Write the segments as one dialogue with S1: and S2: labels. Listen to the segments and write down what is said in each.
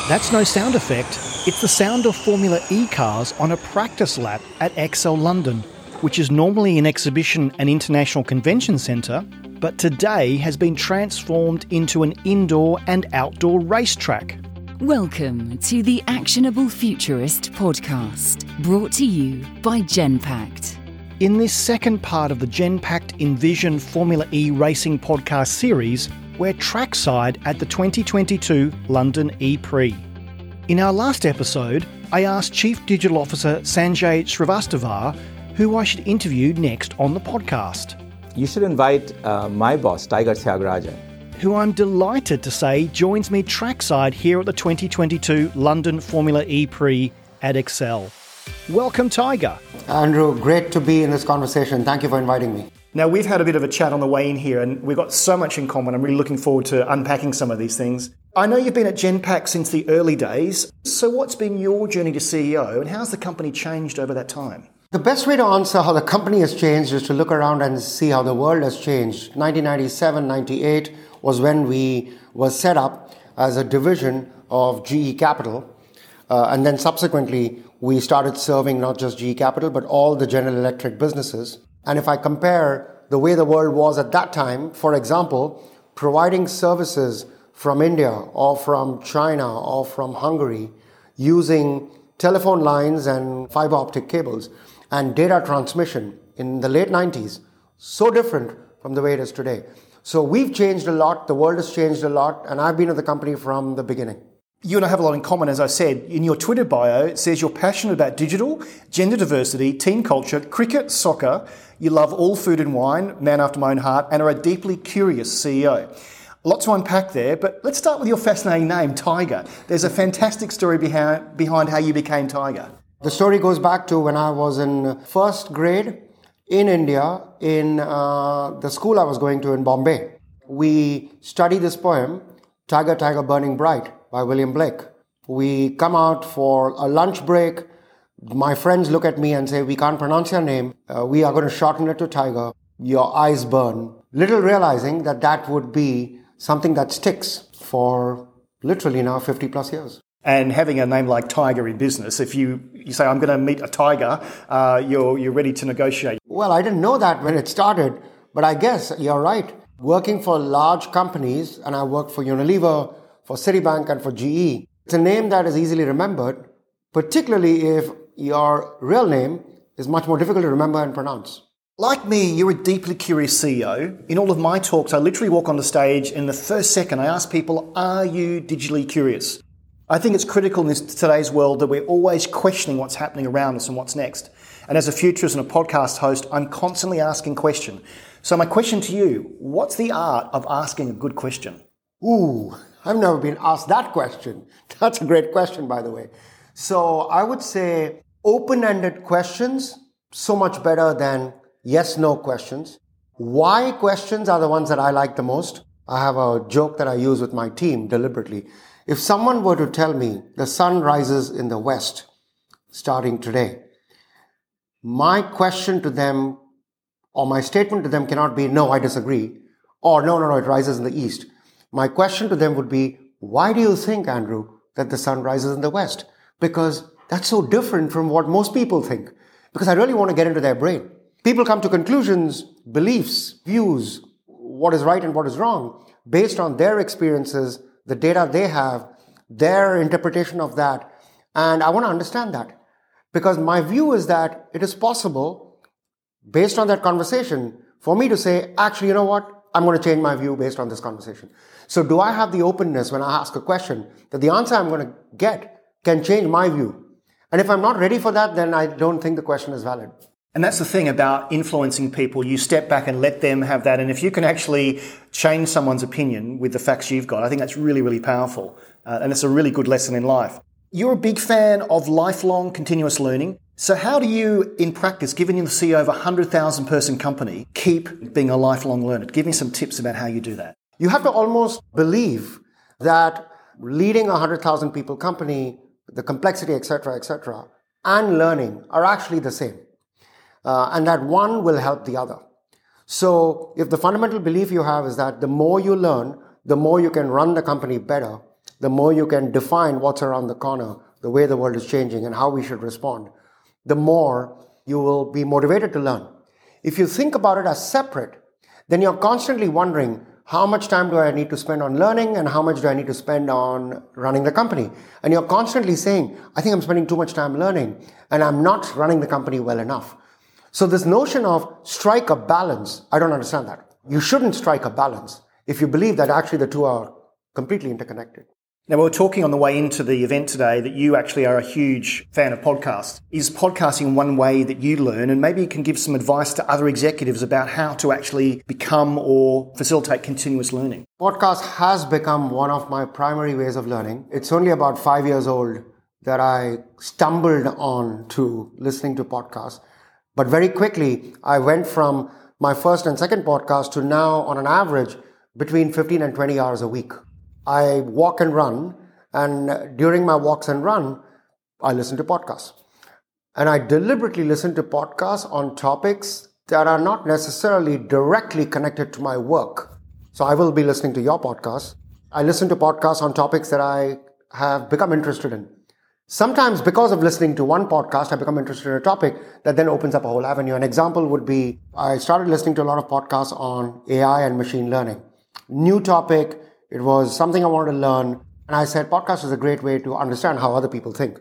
S1: That's no sound effect. It's the sound of Formula E cars on a practice lap at ExCeL London, which is normally an exhibition and international convention centre, but today has been transformed into an indoor and outdoor racetrack.
S2: Welcome to the Actionable Futurist podcast, brought to you by Genpact.
S1: In this second part of the Genpact Envision Formula E Racing podcast series, we're trackside at the 2022 London E-Prix. In our last episode, I asked Chief Digital Officer Sanjay Srivastavar who I should interview next on the podcast.
S3: You should invite my boss, Tiger Thiagarajan,
S1: who I'm delighted to say joins me trackside here at the 2022 London Formula E-Prix at ExCeL. Welcome, Tiger.
S4: Andrew, great to be in this conversation. Thank you for inviting me.
S1: Now, we've had a bit of a chat on the way in here, and we've got so much in common. I'm really looking forward to unpacking some of these things. I know you've been at Genpact since the early days. So what's been your journey to CEO, and how's the company changed over that time?
S4: The best way to answer how the company has changed is to look around and see how the world has changed. 1997, 98 was when we were set up as a division of GE Capital. And then subsequently, we started serving not just GE Capital, but all the General Electric businesses. And if I compare the way the world was at that time, for example, providing services from India or from China or from Hungary using telephone lines and fiber optic cables and data transmission in the late 90s, so different from the way it is today. So we've changed a lot, the world has changed a lot, and I've been at the company from the beginning.
S1: You and I have a lot in common, as I said. In your Twitter bio, it says you're passionate about digital, gender diversity, team culture, cricket, soccer. You love all food and wine, man after my own heart, and are a deeply curious CEO. A lot to unpack there, but let's start with your fascinating name, Tiger. There's a fantastic story behind how you became Tiger.
S4: The story goes back to when I was in first grade in India, in the school I was going to in Bombay. We study this poem, Tiger, Tiger, Burning Bright, by William Blake. We come out for a lunch break. My friends look at me and say, we can't pronounce your name. We are going to shorten it to Tiger. Your eyes burn. Little realizing that that would be something that sticks for literally now 50 plus years.
S1: And having a name like Tiger in business, if you say, I'm going to meet a tiger, you're ready to negotiate.
S4: Well, I didn't know that when it started, but I guess you're right. Working for large companies, and I worked for Unilever, for Citibank, and for GE, it's a name that is easily remembered, particularly if your real name is much more difficult to remember and pronounce.
S1: Like me, you're a deeply curious CEO. In all of my talks, I literally walk on the stage, and in the first second, I ask people, are you digitally curious? I think it's critical in today's world that we're always questioning what's happening around us and what's next. And as a futurist and a podcast host, I'm constantly asking questions. So my question to you, what's the art of asking a good question?
S4: Ooh, I've never been asked that question. That's a great question, by the way. So I would say open-ended questions, so much better than yes-no questions. Why questions are the ones that I like the most. I have a joke that I use with my team deliberately. If someone were to tell me the sun rises in the west starting today, my question to them or my statement to them cannot be, no, I disagree, or no, it rises in the east. My question to them would be, why do you think, Andrew, that the sun rises in the west? Because that's so different from what most people think. Because I really want to get into their brain. People come to conclusions, beliefs, views, what is right and what is wrong, based on their experiences, the data they have, their interpretation of that. And I want to understand that. Because my view is that it is possible, based on that conversation, for me to say, actually, you know what? I'm going to change my view based on this conversation. So do I have the openness when I ask a question that the answer I'm going to get can change my view? And if I'm not ready for that, then I don't think the question is valid.
S1: And that's the thing about influencing people. You step back and let them have that. And if you can actually change someone's opinion with the facts you've got, I think that's really, really powerful. And it's a really good lesson in life. You're a big fan of lifelong continuous learning. So how do you, in practice, given you're the CEO of a 100,000 person company, keep being a lifelong learner? Give me some tips about how you do that.
S4: You have to almost believe that leading a 100,000 people company, the complexity, etc., and learning are actually the same. And that one will help the other. So if the fundamental belief you have is that the more you learn, the more you can run the company better, the more you can define what's around the corner, the way the world is changing and how we should respond, the more you will be motivated to learn. If you think about it as separate, then you're constantly wondering, how much time do I need to spend on learning and how much do I need to spend on running the company? And you're constantly saying, I think I'm spending too much time learning and I'm not running the company well enough. So this notion of strike a balance, I don't understand that. You shouldn't strike a balance if you believe that actually the two are completely interconnected.
S1: Now, we were talking on the way into the event today that you actually are a huge fan of podcasts. Is podcasting one way that you learn? And maybe you can give some advice to other executives about how to actually become or facilitate continuous learning.
S4: Podcast has become one of my primary ways of learning. It's only about 5 years old that I stumbled on to listening to podcasts. But very quickly, I went from my first and second podcast to now, on an average, between 15 and 20 hours a week. I walk and run, and during my walks and run, I listen to podcasts. And I deliberately listen to podcasts on topics that are not necessarily directly connected to my work. So I will be listening to your podcast. I listen to podcasts on topics that I have become interested in. Sometimes because of listening to one podcast, I become interested in a topic that then opens up a whole avenue. An example would be, I started listening to a lot of podcasts on AI and machine learning. New topic. It was something I wanted to learn. And I said, podcast is a great way to understand how other people think.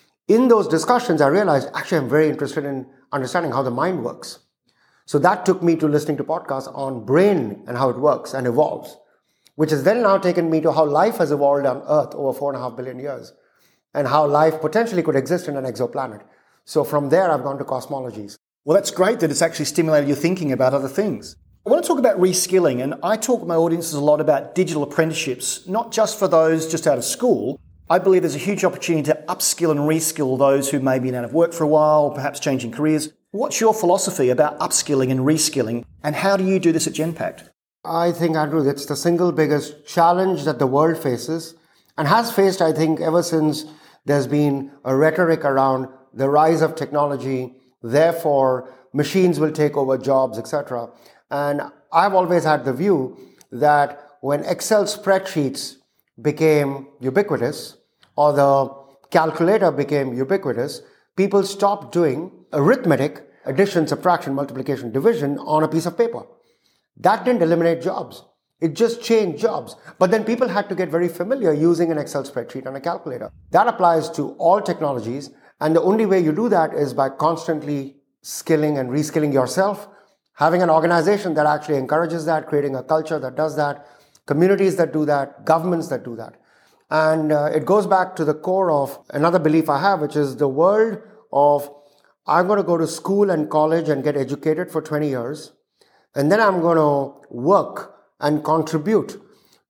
S4: In those discussions, I realized, actually, I'm very interested in understanding how the mind works. So that took me to listening to podcasts on brain and how it works and evolves, which has then now taken me to how life has evolved on Earth over 4.5 billion years and how life potentially could exist in an exoplanet. So from there, I've gone to cosmologies.
S1: Well, that's great that it's actually stimulated your thinking about other things. I want to talk about reskilling, and I talk to my audiences a lot about digital apprenticeships, not just for those just out of school. I believe there's a huge opportunity to upskill and reskill those who may have been out of work for a while, perhaps changing careers. What's your philosophy about upskilling and reskilling, and how do you do this at Genpact?
S4: I think, Andrew, that's the single biggest challenge that the world faces and has faced, I think, ever since there's been a rhetoric around the rise of technology, therefore machines will take over jobs, etc. And I've always had the view that when Excel spreadsheets became ubiquitous or the calculator became ubiquitous, people stopped doing arithmetic, addition, subtraction, multiplication, division on a piece of paper. That didn't eliminate jobs. It just changed jobs. But then people had to get very familiar using an Excel spreadsheet and a calculator. That applies to all technologies. And the only way you do that is by constantly skilling and reskilling yourself, having an organization that actually encourages that, creating a culture that does that, communities that do that, governments that do that. And it goes back to the core of another belief I have, which is the world of I'm going to go to school and college and get educated for 20 years. And then I'm going to work and contribute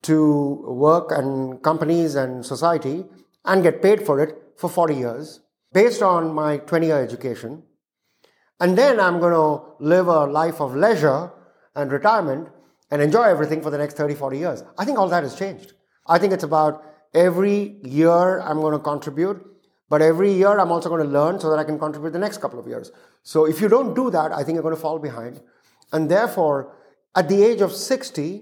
S4: to work and companies and society and get paid for it for 40 years based on my 20-year education. And then I'm going to live a life of leisure and retirement and enjoy everything for the next 30, 40 years. I think all that has changed. I think it's about every year I'm going to contribute, but every year I'm also going to learn so that I can contribute the next couple of years. So if you don't do that, I think you're going to fall behind. And therefore, at the age of 60,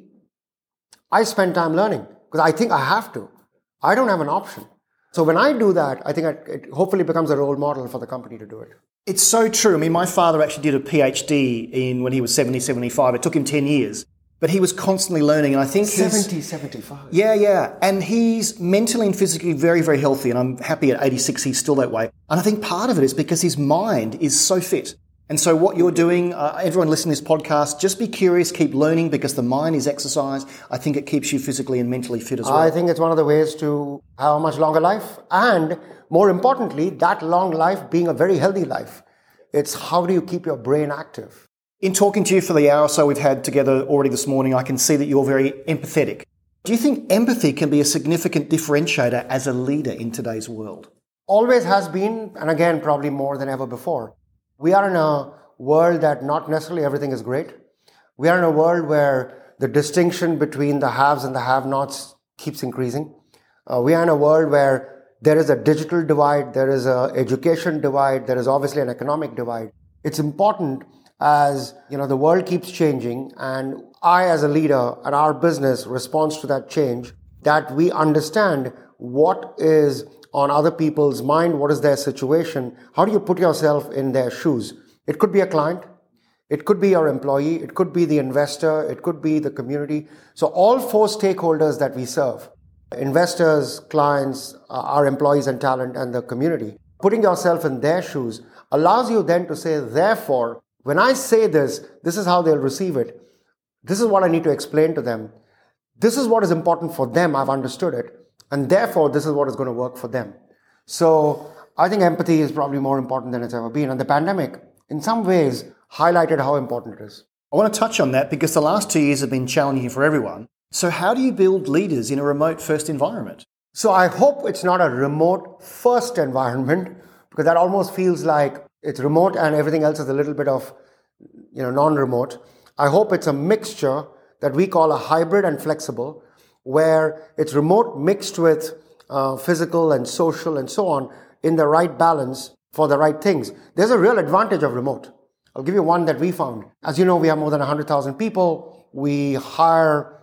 S4: I spend time learning because I think I have to. I don't have an option. So when I do that, I think it hopefully becomes a role model for the company to do it.
S1: It's so true. I mean, my father actually did a PhD when he was 70, 75. It took him 10 years. But he was constantly learning, and I think
S4: 75.
S1: Yeah. And he's mentally and physically very, very healthy, and I'm happy at 86 he's still that way. And I think part of it is because his mind is so fit. And so what you're doing, everyone listening to this podcast, just be curious, keep learning, because the mind is exercise. I think it keeps you physically and mentally fit as well.
S4: I think it's one of the ways to have a much longer life, and more importantly, that long life being a very healthy life. It's how do you keep your brain active?
S1: In talking to you for the hour or so we've had together already this morning, I can see that you're very empathetic. Do you think empathy can be a significant differentiator as a leader in today's world?
S4: Always has been, and again, probably more than ever before. We are in a world that not necessarily everything is great. We are in a world where the distinction between the haves and the have-nots keeps increasing. We are in a world where there is a digital divide, there is an education divide, there is obviously an economic divide. It's important as the world keeps changing, and I as a leader and our business responds to that change that we understand what is on other people's mind, what is their situation, how do you put yourself in their shoes? It could be a client, it could be your employee, it could be the investor, it could be the community. So all four stakeholders that we serve, investors, clients, our employees and talent, and the community, putting yourself in their shoes allows you then to say, therefore, when I say this, this is how they'll receive it. This is what I need to explain to them. This is what is important for them. I've understood it. And therefore, this is what is going to work for them. So I think empathy is probably more important than it's ever been. And the pandemic, in some ways, highlighted how important it is.
S1: I want to touch on that because the last 2 years have been challenging for everyone. So how do you build leaders in a remote-first environment?
S4: So I hope it's not a remote-first environment, because that almost feels like it's remote and everything else is a little bit of, non-remote. I hope it's a mixture that we call a hybrid and flexible, where it's remote mixed with physical and social and so on in the right balance for the right things. There's a real advantage of remote. I'll give you one that we found. As you know, we have more than 100,000 people. We hire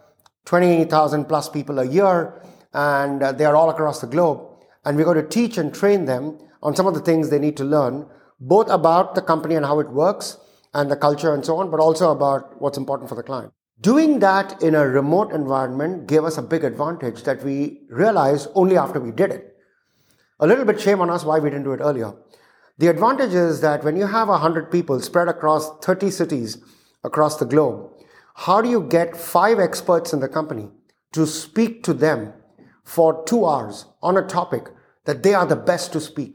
S4: 20,000 plus people a year, and they are all across the globe. And we're going to teach and train them on some of the things they need to learn, both about the company and how it works and the culture and so on, but also about what's important for the client. Doing that in a remote environment gave us a big advantage that we realized only after we did it. A little bit shame on us why we didn't do it earlier. The advantage is that when you have 100 people spread across 30 cities across the globe, how do you get 5 experts in the company to speak to them for 2 hours on a topic that they are the best to speak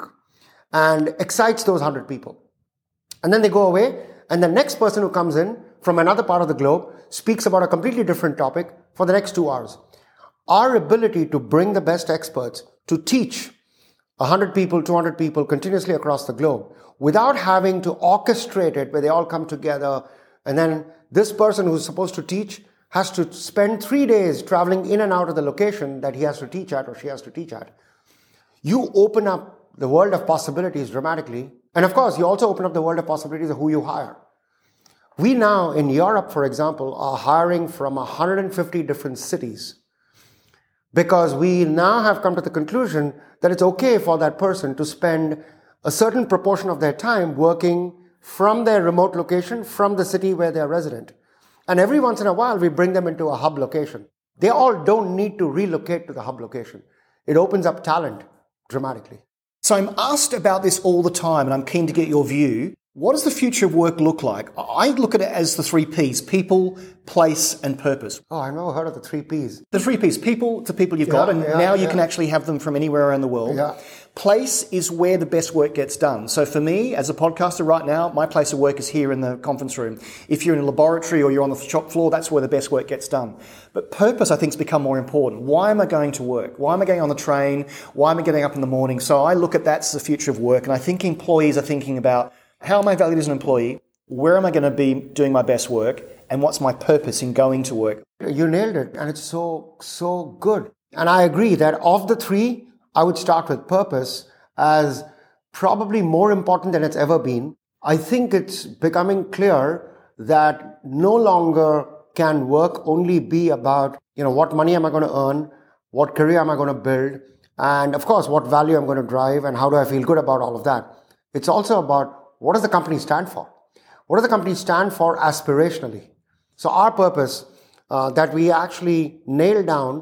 S4: and excites those 100 people? And then they go away, and the next person who comes in from another part of the globe speaks about a completely different topic for the next 2 hours. Our ability to bring the best experts to teach 100 people, 200 people continuously across the globe without having to orchestrate it where they all come together, and then this person who's supposed to teach has to spend 3 days traveling in and out of the location that he has to teach at or she has to teach at. You open up the world of possibilities dramatically. And of course, you also open up the world of possibilities of who you hire. We now, in Europe, for example, are hiring from 150 different cities because we now have come to the conclusion that it's okay for that person to spend a certain proportion of their time working from their remote location, from the city where they're resident. And every once in a while, we bring them into a hub location. They all don't need to relocate to the hub location. It opens up talent dramatically.
S1: So I'm asked about this all the time, and I'm keen to get your view. What does the future of work look like? I look at it as the 3 Ps: people, place, and purpose.
S4: Oh, I've never heard of the 3 Ps.
S1: The 3 Ps, people to people you've got, and now you can actually have them from anywhere around the world.
S4: Yeah.
S1: Place is where the best work gets done. So for me, as a podcaster right now, my place of work is here in the conference room. If you're in a laboratory or you're on the shop floor, that's where the best work gets done. But purpose, I think, has become more important. Why am I going to work? Why am I going on the train? Why am I getting up in the morning? So I look at that as the future of work, and I think employees are thinking about, how am I valued as an employee? Where am I going to be doing my best work? And what's my purpose in going to work?
S4: You nailed it. And it's so good. And I agree that of the 3, I would start with purpose as probably more important than it's ever been. I think it's becoming clear that no longer can work only be about, what money am I going to earn? What career am I going to build? And of course, what value I'm going to drive and how do I feel good about all of that? It's also about, what does the company stand for? What does the company stand for aspirationally? So our purpose that we actually nailed down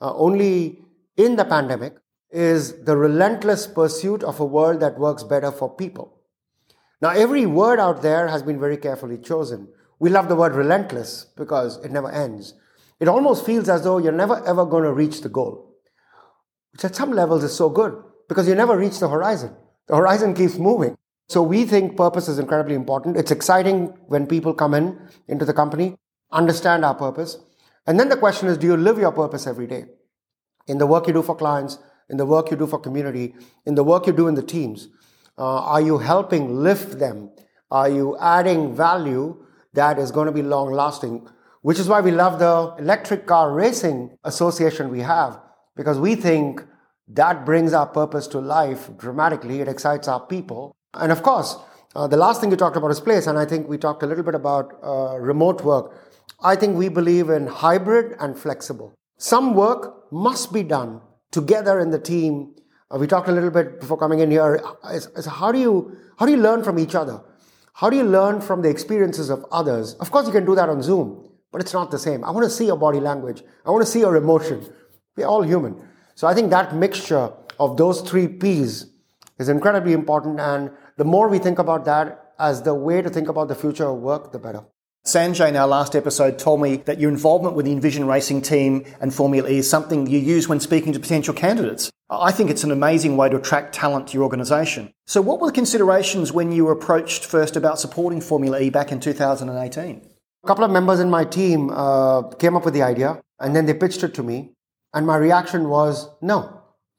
S4: only in the pandemic is the relentless pursuit of a world that works better for people. Now, every word out there has been very carefully chosen. We love the word relentless because it never ends. It almost feels as though you're never ever going to reach the goal, which at some levels is so good because you never reach the horizon. The horizon keeps moving. So we think purpose is incredibly important. It's exciting when people come into the company, understand our purpose. And then the question is, do you live your purpose every day? In the work you do for clients, in the work you do for community, in the work you do in the teams. Are you helping lift them? Are you adding value that is going to be long lasting? Which is why we love the electric car racing association we have, because we think that brings our purpose to life dramatically. It excites our people. And of course, the last thing you talked about is place, and I think we talked a little bit about remote work. I think we believe in hybrid and flexible. Some work must be done together in the team. We talked a little bit before coming in here. Is how do you learn from each other? How do you learn from the experiences of others? Of course, you can do that on Zoom, but it's not the same. I want to see your body language. I want to see your emotion. We're all human. So I think that mixture of those 3 Ps is incredibly important. And the more we think about that as the way to think about the future of work, the better.
S1: Sanjay, in our last episode, told me that your involvement with the Envision Racing team and Formula E is something you use when speaking to potential candidates. I think it's an amazing way to attract talent to your organisation. So what were the considerations when you were approached first about supporting Formula E back in 2018?
S4: A couple of members in my team came up with the idea, and then they pitched it to me. And my reaction was no,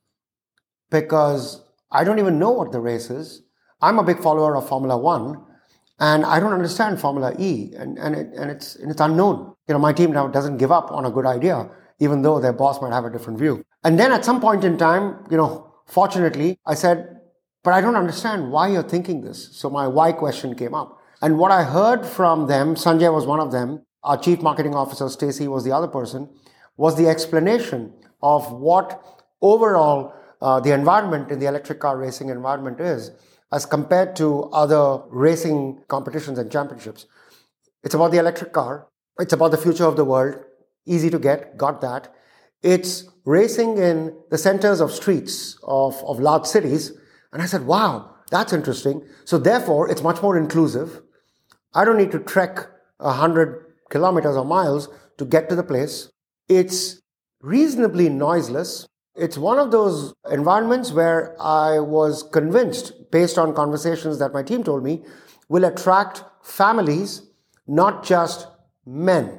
S4: because I don't even know what the race is. I'm a big follower of Formula One, and I don't understand Formula E, and it's unknown. My team now doesn't give up on a good idea, even though their boss might have a different view. And then at some point in time, fortunately, I said, but I don't understand why you're thinking this. So my why question came up. And what I heard from them, Sanjay was one of them, our chief marketing officer, Stacy, was the other person, was the explanation of what overall the environment in the electric car racing environment is as compared to other racing competitions and championships. It's about the electric car. It's about the future of the world. Easy to get, got that. It's racing in the centers of streets of large cities. And I said, wow, that's interesting. So therefore, it's much more inclusive. I don't need to trek 100 kilometers or miles to get to the place. It's reasonably noiseless. It's one of those environments where I was convinced, based on conversations that my team told me, will attract families, not just men.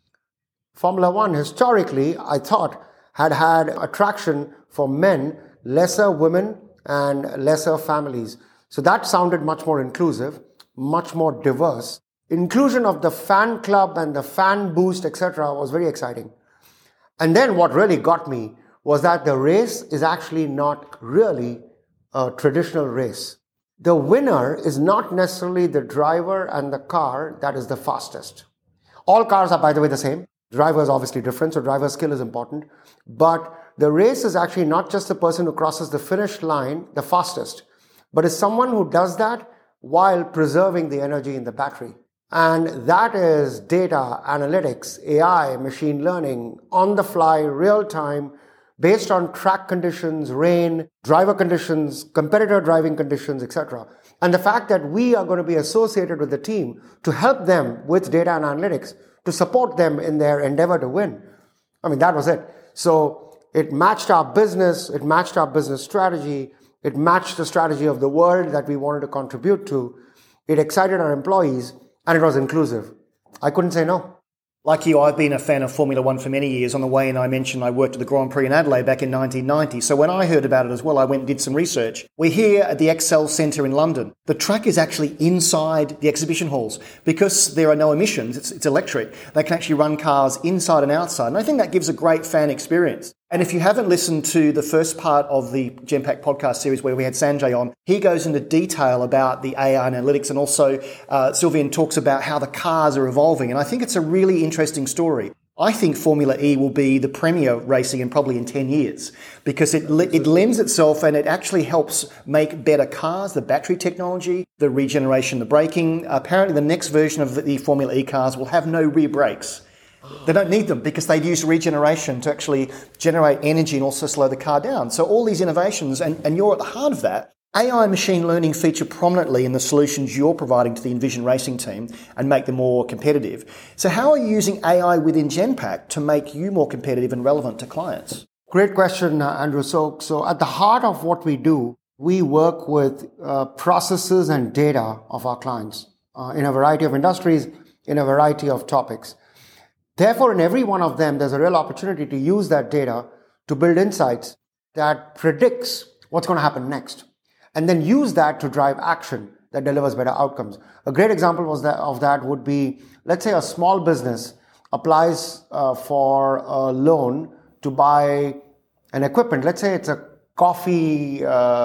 S4: Formula One, historically, I thought, had attraction for men, lesser women, and lesser families. So that sounded much more inclusive, much more diverse. Inclusion of the fan club and the fan boost, etc., was very exciting. And then what really got me was that the race is actually not really a traditional race. The winner is not necessarily the driver and the car that is the fastest. All cars are, by the way, the same. Driver is obviously different, so driver skill is important. But the race is actually not just the person who crosses the finish line the fastest, but is someone who does that while preserving the energy in the battery. And that is data, analytics, AI, machine learning, on the fly, real time, based on track conditions, rain, driver conditions, competitor driving conditions, etc. And the fact that we are going to be associated with the team to help them with data and analytics, to support them in their endeavor to win. That was it. So it matched our business, it matched our business strategy, it matched the strategy of the world that we wanted to contribute to. It excited our employees, and it was inclusive. I couldn't say no.
S1: Like you, I've been a fan of Formula One for many years. On the way in, I mentioned I worked at the Grand Prix in Adelaide back in 1990. So when I heard about it as well, I went and did some research. We're here at the Excel Centre in London. The track is actually inside the exhibition halls. Because there are no emissions, it's electric. They can actually run cars inside and outside. And I think that gives a great fan experience. And if you haven't listened to the first part of the Genpact podcast series where we had Sanjay on, he goes into detail about the AI analytics, and also Sylvian talks about how the cars are evolving. And I think it's a really interesting story. I think Formula E will be the premier racing in probably in 10 years because it lends itself and it actually helps make better cars, the battery technology, the regeneration, the braking. Apparently the next version of the Formula E cars will have no rear brakes. They don't need them because they use regeneration to actually generate energy and also slow the car down. So all these innovations, and you're at the heart of that. AI and machine learning feature prominently in the solutions you're providing to the Envision Racing team and make them more competitive. So how are you using AI within Genpact to make you more competitive and relevant to clients?
S4: Great question, Andrew. So at the heart of what we do, we work with processes and data of our clients in a variety of industries, in a variety of topics. Therefore, in every one of them, there's a real opportunity to use that data to build insights that predicts what's going to happen next, and then use that to drive action that delivers better outcomes. A great example of that would be, let's say a small business applies for a loan to buy an equipment. Let's say it's a coffee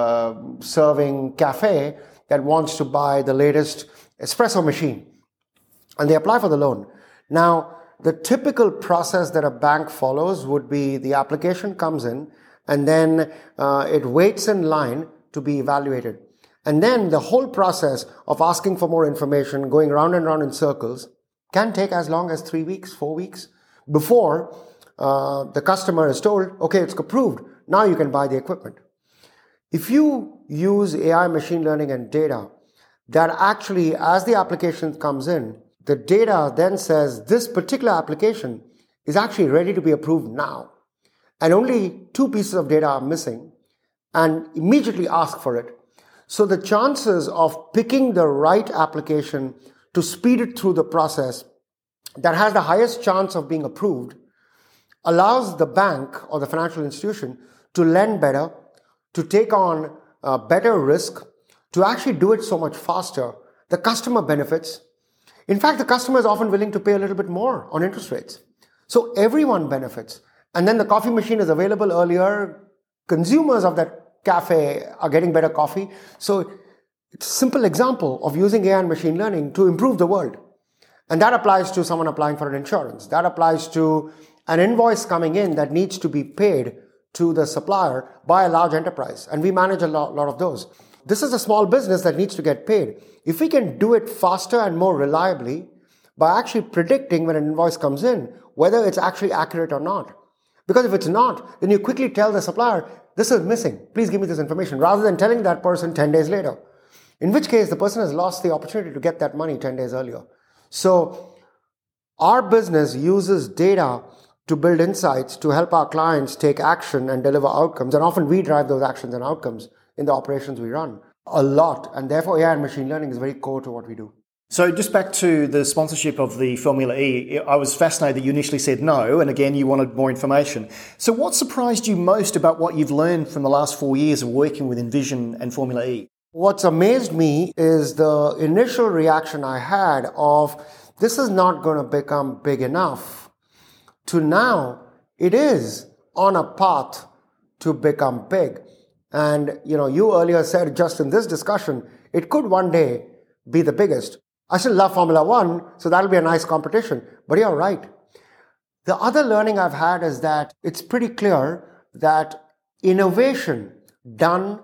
S4: serving cafe that wants to buy the latest espresso machine, and they apply for the loan. Now, The typical process that a bank follows would be the application comes in and then it waits in line to be evaluated. And then the whole process of asking for more information, going round and round in circles, can take as long as 3 weeks, 4 weeks, before the customer is told, okay, it's approved, now you can buy the equipment. If you use AI, machine learning, and data, that actually, as the application comes in, the data then says this particular application is actually ready to be approved now. And only 2 pieces of data are missing, and immediately ask for it. So the chances of picking the right application to speed it through the process that has the highest chance of being approved allows the bank or the financial institution to lend better, to take on better risk, to actually do it so much faster. The customer benefits. In fact, the customer is often willing to pay a little bit more on interest rates. So everyone benefits. And then the coffee machine is available earlier. Consumers of that cafe are getting better coffee. So it's a simple example of using AI and machine learning to improve the world. And that applies to someone applying for an insurance. That applies to an invoice coming in that needs to be paid to the supplier by a large enterprise. And we manage a lot of those. This is a small business that needs to get paid. If we can do it faster and more reliably by actually predicting when an invoice comes in, whether it's actually accurate or not. Because if it's not, then you quickly tell the supplier, this is missing, please give me this information, rather than telling that person 10 days later. In which case, the person has lost the opportunity to get that money 10 days earlier. So our business uses data to build insights to help our clients take action and deliver outcomes. And often we drive those actions and outcomes in the operations we run a lot. And therefore, AI and machine learning is very core to what we do.
S1: So just back to the sponsorship of the Formula E, I was fascinated that you initially said no, and again, you wanted more information. So what surprised you most about what you've learned from the last 4 years of working with Envision and Formula E?
S4: What's amazed me is the initial reaction I had of, this is not going to become big enough, to now it is on a path to become big. And, you earlier said just in this discussion, it could one day be the biggest. I still love Formula One, so that'll be a nice competition. But you're right. The other learning I've had is that it's pretty clear that innovation done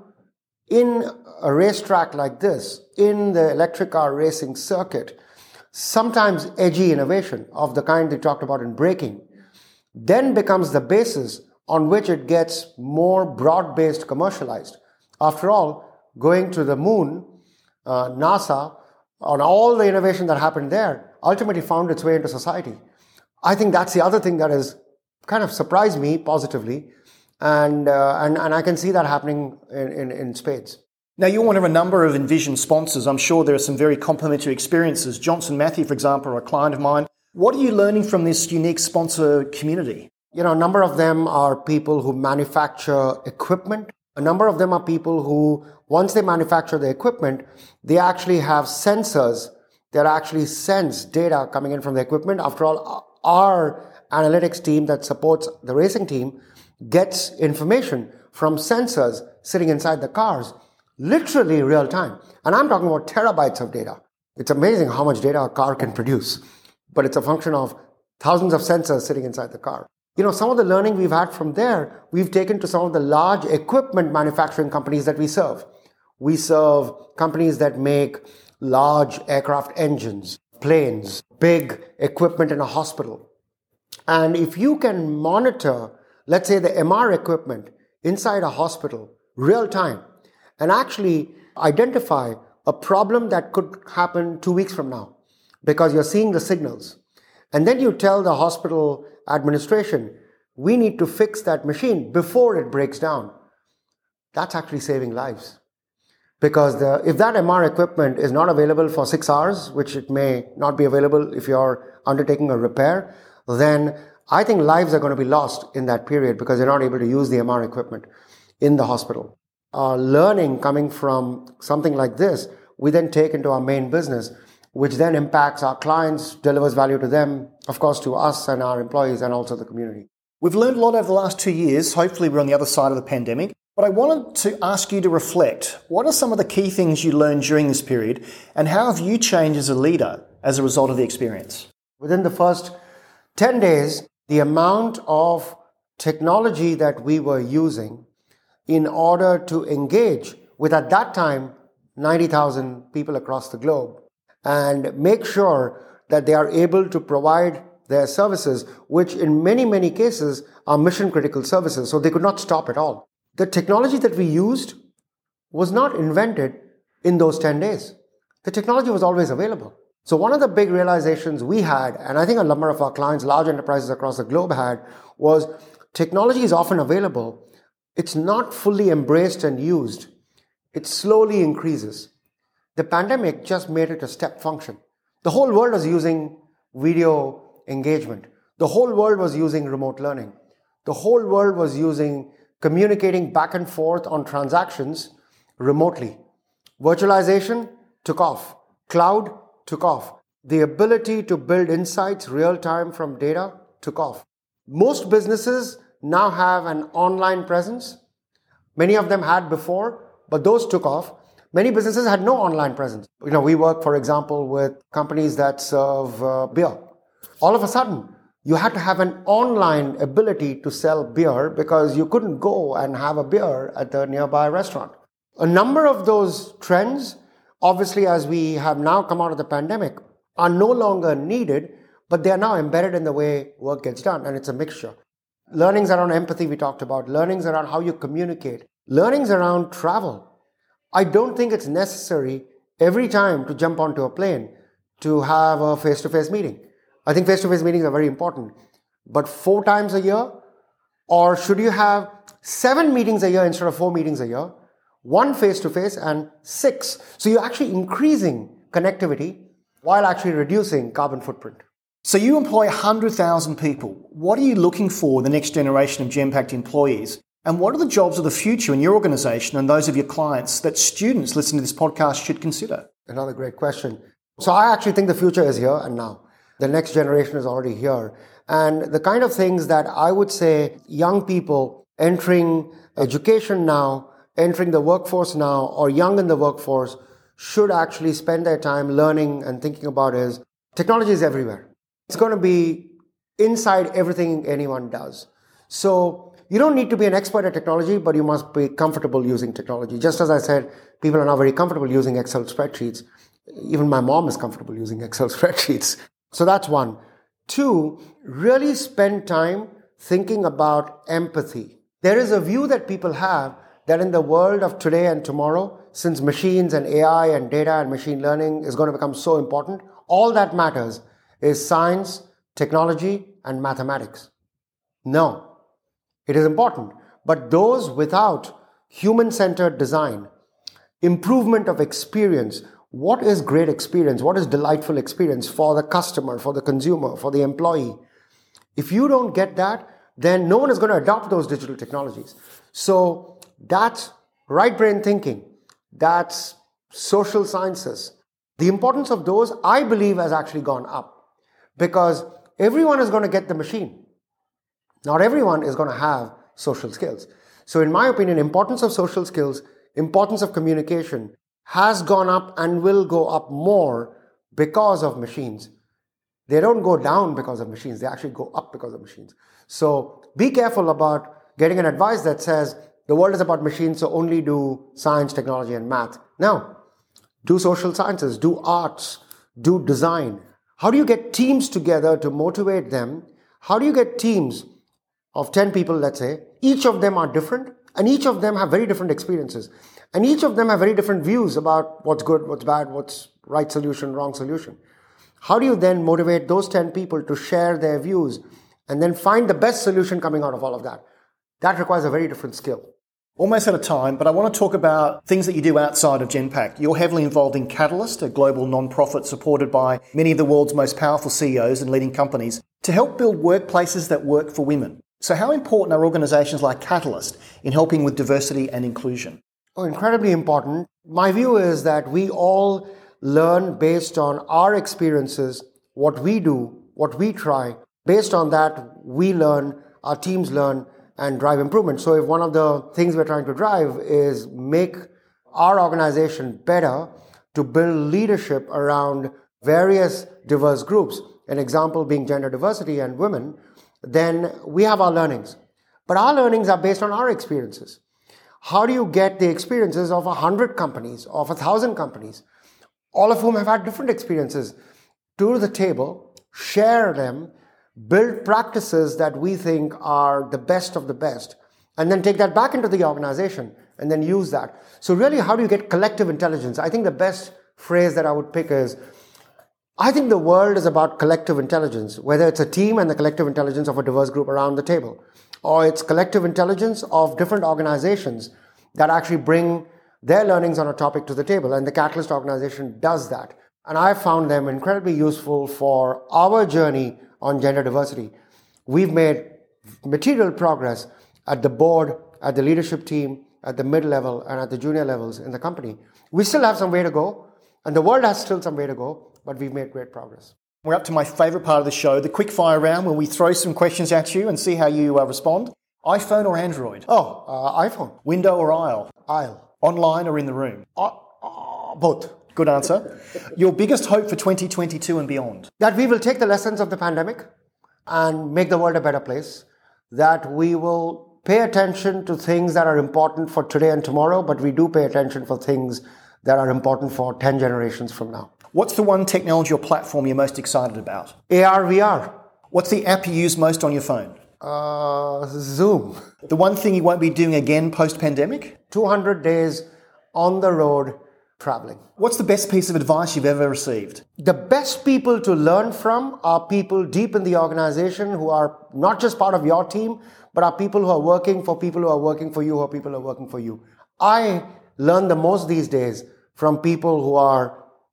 S4: in a racetrack like this, in the electric car racing circuit, sometimes edgy innovation of the kind they talked about in braking, then becomes the basis on which it gets more broad-based commercialized. After all, going to the moon, NASA, on all the innovation that happened there, ultimately found its way into society. I think that's the other thing that has kind of surprised me positively, and I can see that happening in spades.
S1: Now, you're one of a number of Envision sponsors. I'm sure there are some very complementary experiences. Johnson Matthey, for example, are a client of mine. What are you learning from this unique sponsor community?
S4: A number of them are people who manufacture equipment. A number of them are people who, once they manufacture the equipment, they actually have sensors that actually sense data coming in from the equipment. After all, our analytics team that supports the racing team gets information from sensors sitting inside the cars, literally real time. And I'm talking about terabytes of data. It's amazing how much data a car can produce, but it's a function of thousands of sensors sitting inside the car. Some of the learning we've had from there, we've taken to some of the large equipment manufacturing companies that we serve. We serve companies that make large aircraft engines, planes, big equipment in a hospital. And if you can monitor, let's say, the MR equipment inside a hospital real time and actually identify a problem that could happen 2 weeks from now because you're seeing the signals, and then you tell the hospital administration, we need to fix that machine before it breaks down. That's actually saving lives. Because if that MR equipment is not available for 6 hours, which it may not be available if you're undertaking a repair, then I think lives are going to be lost in that period because they're not able to use the MR equipment in the hospital. Learning coming from something like this, we then take into our main business, which then impacts our clients, delivers value to them, of course, to us and our employees and also the community.
S1: We've learned a lot over the last 2 years. Hopefully we're on the other side of the pandemic. But I wanted to ask you to reflect. What are some of the key things you learned during this period, and how have you changed as a leader as a result of the experience?
S4: Within the first 10 days, the amount of technology that we were using in order to engage with, at that time, 90,000 people across the globe and make sure that they are able to provide their services, which in many, many cases are mission critical services. So they could not stop at all. The technology that we used was not invented in those 10 days. The technology was always available. So one of the big realizations we had, and I think a number of our clients, large enterprises across the globe had, was technology is often available. It's not fully embraced and used. It slowly increases. The pandemic just made it a step function. The whole world was using video engagement. The whole world was using remote learning. The whole world was using communicating back and forth on transactions remotely. Virtualization took off. Cloud took off. The ability to build insights real time from data took off. Most businesses now have an online presence. Many of them had before, but those took off. Many businesses had no online presence. We work, for example, with companies that serve beer. All of a sudden, you had to have an online ability to sell beer because you couldn't go and have a beer at the nearby restaurant. A number of those trends, obviously, as we have now come out of the pandemic, are no longer needed, but they are now embedded in the way work gets done, and it's a mixture. Learnings around empathy we talked about, learnings around how you communicate, learnings around travel. I don't think it's necessary every time to jump onto a plane to have a face-to-face meeting. I think face-to-face meetings are very important. But 4 times a year? Or should you have 7 meetings a year instead of 4 meetings a year? 1 face-to-face and 6. So you're actually increasing connectivity while actually reducing carbon footprint.
S1: So you employ 100,000 people. What are you looking for in the next generation of Genpact employees? And what are the jobs of the future in your organization and those of your clients that students listening to this podcast should consider?
S4: Another great question. So I actually think the future is here and now. The next generation is already here. And the kind of things that I would say young people entering education now, entering the workforce now, or young in the workforce should actually spend their time learning and thinking about is technology is everywhere. It's going to be inside everything anyone does. So you don't need to be an expert at technology, but you must be comfortable using technology. Just as I said, people are now very comfortable using Excel spreadsheets. Even my mom is comfortable using Excel spreadsheets. So that's one. 2, really spend time thinking about empathy. There is a view that people have that in the world of today and tomorrow, since machines and AI and data and machine learning is going to become so important, all that matters is science, technology, and mathematics. No, it is important. But those without human-centered design, improvement of experience, what is great experience? What is delightful experience for the customer, for the consumer, for the employee? If you don't get that, then no one is going to adopt those digital technologies. So that's right brain thinking. That's social sciences. The importance of those, I believe, has actually gone up because everyone is going to get the machine. Not everyone is going to have social skills. So in my opinion, importance of social skills, importance of communication has gone up and will go up more because of machines. They don't go down because of machines. They actually go up because of machines. So be careful about getting an advice that says the world is about machines, so only do science, technology, and math. No. Do social sciences, do arts, do design. How do you get teams together to motivate them? How do you get teams of 10 people, let's say? Each of them are different, and each of them have very different experiences. And each of them have very different views about what's good, what's bad, what's right solution, wrong solution. How do you then motivate those 10 people to share their views and then find the best solution coming out of all of that? That requires a very different skill.
S1: Almost out of time, but I want to talk about things that you do outside of Genpact. You're heavily involved in Catalyst, a global non-profit supported by many of the world's most powerful CEOs and leading companies to help build workplaces that work for women. So how important are organizations like Catalyst in helping with diversity and inclusion?
S4: Oh, incredibly important. My view is that we all learn based on our experiences, what we do, what we try. Based on that, we learn, our teams learn, and drive improvement. So if one of the things we're trying to drive is make our organization better to build leadership around various diverse groups, an example being gender diversity and women, then we have our learnings. But our learnings are based on our experiences. How do you get the experiences of 100 companies, of 1,000 companies, all of whom have had different experiences, to the table, share them, build practices that we think are the best of the best, and then take that back into the organization and then use that. So really, how do you get collective intelligence? I think the best phrase that I would pick is, I think the world is about collective intelligence, whether it's a team and the collective intelligence of a diverse group around the table, or it's collective intelligence of different organizations that actually bring their learnings on a topic to the table. And the Catalyst organization does that. And I found them incredibly useful for our journey on gender diversity. We've made material progress at the board, at the leadership team, at the mid-level, and at the junior levels in the company. We still have some way to go, and the world has still some way to go, but we've made great progress.
S1: We're up to my favourite part of the show, the quick fire round, where we throw some questions at you and see how you respond. iPhone or Android?
S4: iPhone.
S1: Window or aisle?
S4: Aisle.
S1: Online or in the room?
S4: Both.
S1: Good answer. Your biggest hope for 2022 and beyond?
S4: That we will take the lessons of the pandemic and make the world a better place. That we will pay attention to things that are important for today and tomorrow, but we do pay attention for things that are important for 10 generations from now.
S1: What's the one technology or platform you're most excited about?
S4: AR, VR.
S1: What's the app you use most on your phone?
S4: Zoom.
S1: The one thing you won't be doing again post-pandemic?
S4: 200 days on the road traveling.
S1: What's the best piece of advice you've ever received?
S4: The best people to learn from are people deep in the organization who are not just part of your team, but are people who are working for people who are working for you, or people who are working for you. I learn the most these days from people who are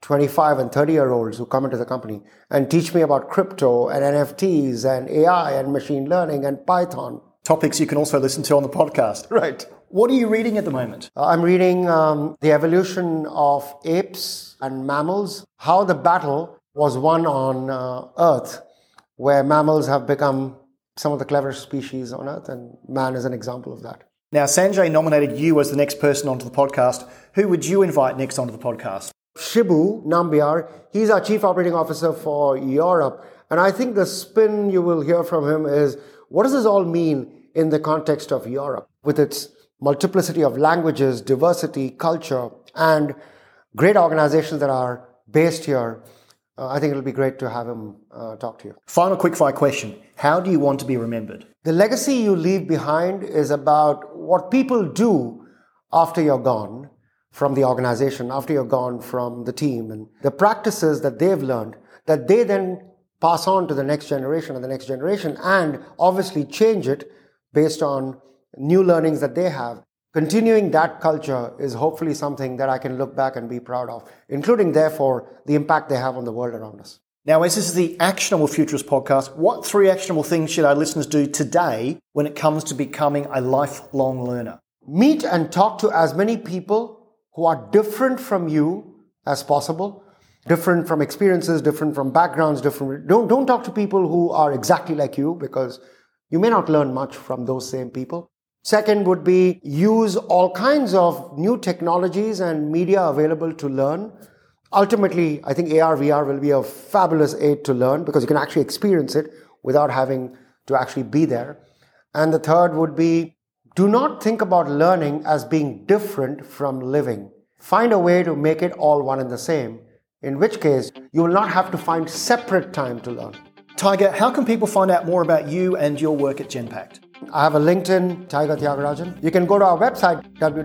S4: 25 and 30-year-olds who come into the company and teach me about crypto and NFTs and AI and machine learning and Python.
S1: Topics you can also listen to on the podcast.
S4: Right.
S1: What are you reading at the moment?
S4: I'm reading The Evolution of Apes and Mammals, how the battle was won on Earth, where mammals have become some of the cleverest species on Earth, and man is an example of that.
S1: Now, Sanjay nominated you as the next person onto the podcast. Who would you invite next onto the podcast?
S4: Shibu Nambiar, he's our Chief Operating Officer for Europe. And I think the spin you will hear from him is, what does this all mean in the context of Europe? With its multiplicity of languages, diversity, culture, and great organizations that are based here, I think it'll be great to have him talk to you.
S1: Final quickfire question. How do you want to be remembered?
S4: The legacy you leave behind is about what people do after you're gone from the organization, after you're gone from the team, and the practices that they've learned that they then pass on to the next generation and the next generation, and obviously change it based on new learnings that they have. Continuing that culture is hopefully something that I can look back and be proud of, including, therefore, the impact they have on the world around us.
S1: Now, as this is the Actionable Futurist podcast, what 3 actionable things should our listeners do today when it comes to becoming a lifelong learner?
S4: Meet and talk to as many people who are different from you as possible, different from experiences, different from backgrounds, different. Don't talk to people who are exactly like you, because you may not learn much from those same people. Second would be use all kinds of new technologies and media available to learn. Ultimately, I think AR, VR will be a fabulous aid to learn, because you can actually experience it without having to actually be there. And the third would be, do not think about learning as being different from living. Find a way to make it all one and the same, in which case you will not have to find separate time to learn.
S1: Tiger, how can people find out more about you and your work at Genpact?
S4: I have a LinkedIn, Tiger Thiagarajan. You can go to our website,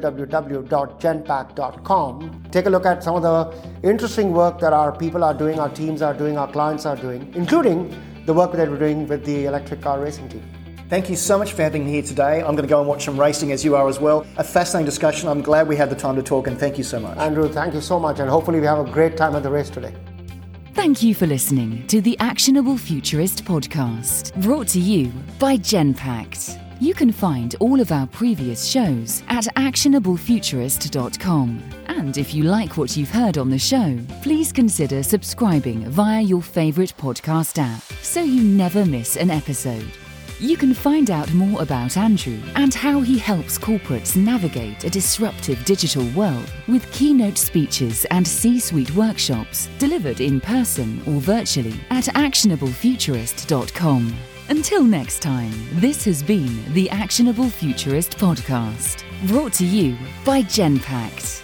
S4: www.genpact.com. Take a look at some of the interesting work that our people are doing, our teams are doing, our clients are doing, including the work that we're doing with the electric car racing team.
S1: Thank you so much for having me here today. I'm going to go and watch some racing, as you are as well. A fascinating discussion. I'm glad we had the time to talk, and thank you so much.
S4: Andrew, thank you so much, and hopefully we have a great time at the race today.
S2: Thank you for listening to the Actionable Futurist podcast, brought to you by Genpact. You can find all of our previous shows at actionablefuturist.com. And if you like what you've heard on the show, please consider subscribing via your favourite podcast app so you never miss an episode. You can find out more about Andrew and how he helps corporates navigate a disruptive digital world with keynote speeches and C-suite workshops delivered in person or virtually at actionablefuturist.com. Until next time, this has been the Actionable Futurist Podcast, brought to you by Genpact.